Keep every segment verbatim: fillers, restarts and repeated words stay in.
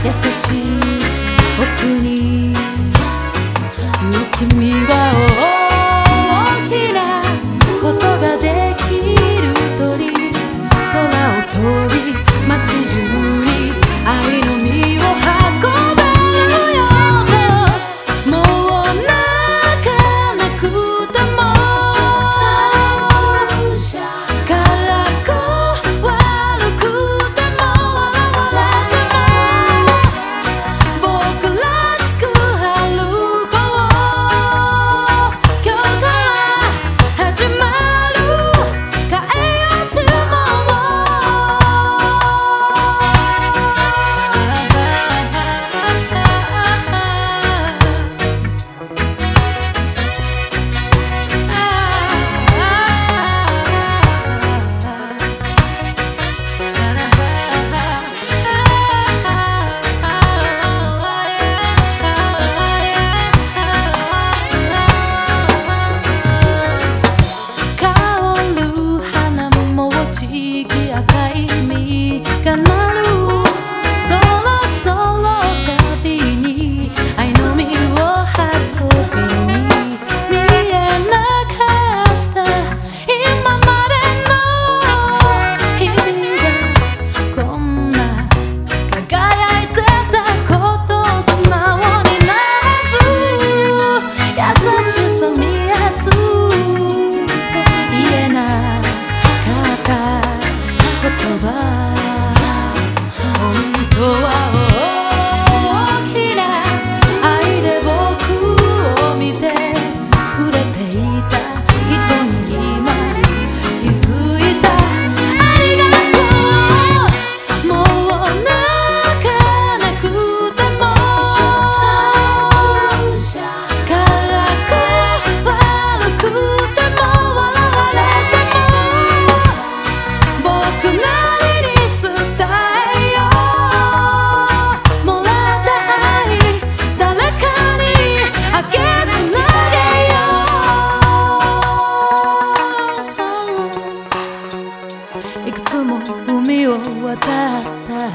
優しい奥にいる君は大きなことができる鳥、空を飛び街中に愛の実を運ぶよと、もう泣かなくてもからこ悪くても笑っても僕らしく歩こう、今日から始まる変えよう Tomorrow。 香る花もちぎ赤い実がなる、そろそろ旅に愛の実を運びに、見えなかった今までの日々がこんな輝いてたことを素直にならず、優しさ見えず言えなかった言葉、本当は大きな愛で僕を見てくれていた人に今気づいた。ありがとう、もう泣かなくてもからこ悪くても笑われても僕なりに伝えよう、もらった愛誰かにあげつなげよう。いくつも海を渡った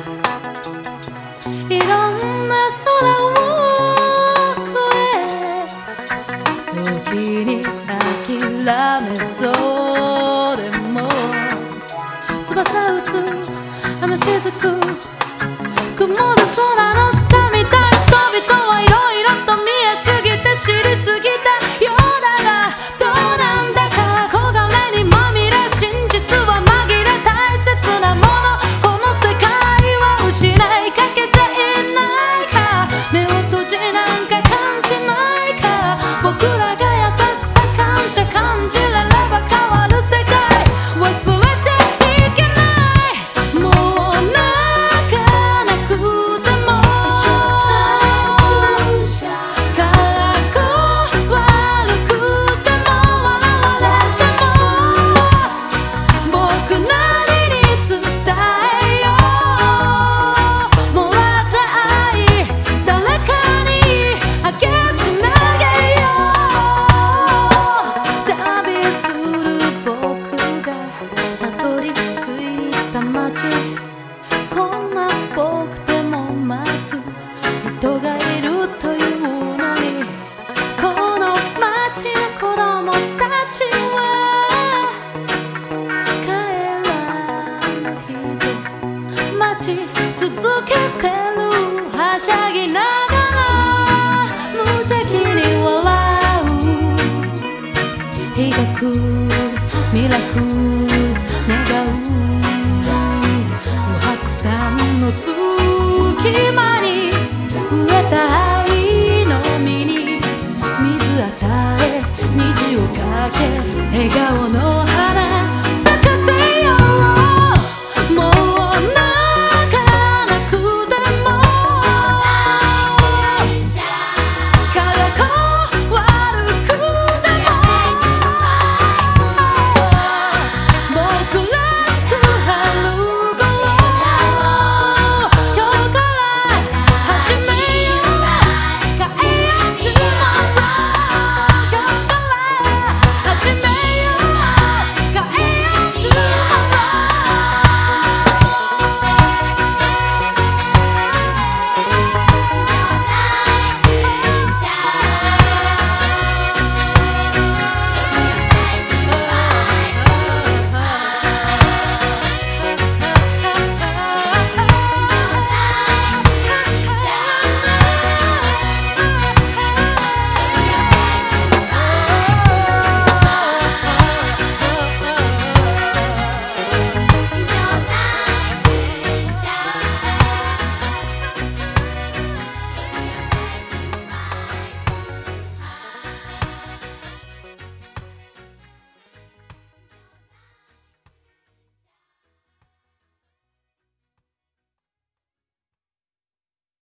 いろんな空を越え、時に諦めそうでも翼打つ雨しずく曇る空の下みたい、人々はいろいろと見えすぎて知りすぎたようだが、どうなんだか憧れにまみれ真実は紛れ大切なもの、この世界を失いかけちゃいないか、目を閉じなんか感じないか、僕らが優しさ感謝感じれれば変わる世界忘れちゃいけない、もう泣かなくてもからこ悪くても笑われても僕なりに伝えよう、もらった愛誰かにあげつなげよう。旅する僕がたどり着いた街、こんな僕でも待つ人がいるというのに、この街の子供たちは帰らぬ人待ち続けてる、はしゃぎながら無邪気に笑う、日が来るミラクル願う、不発弾の隙間に植えた愛の実に水与え虹をかけ笑顔の